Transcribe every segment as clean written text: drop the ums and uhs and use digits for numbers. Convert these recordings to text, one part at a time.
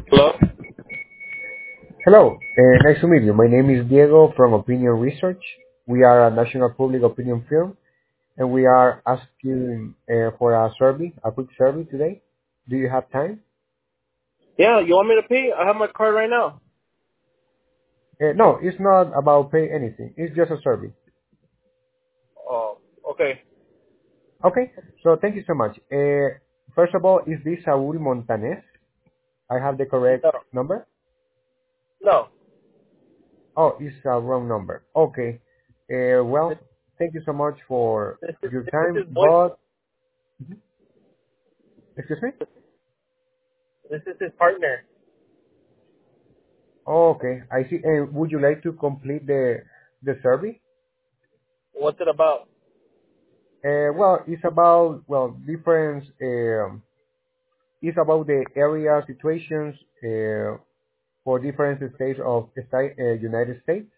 Hello? Hello, nice to meet you. My name is Diego from Opinion Research. We are a national public opinion firm, and we are asking for a survey, a quick survey today. Do you have time? Yeah, you want me to pay? I have my card right now. No, it's not about pay anything. It's just a survey. Oh, okay. Okay, so thank you so much. First of all, is this Saúl Montanes? I have the correct No, number? no. Oh, it's a wrong number. Okay. This, Well, thank you so much for this, your this time, is boy. but, excuse me? This is his partner. Okay, I see. And would you like to complete the survey? What's it about? Well, it's about different. It's about the area situations for different states of United States.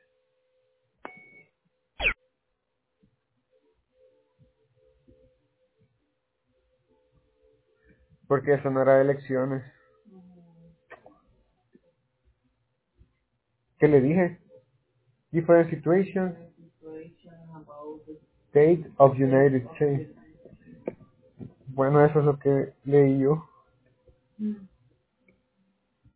Porque eso no era de elecciones. ¿Qué le dije? Different situations, State of United States. Bueno, eso es lo que leí yo.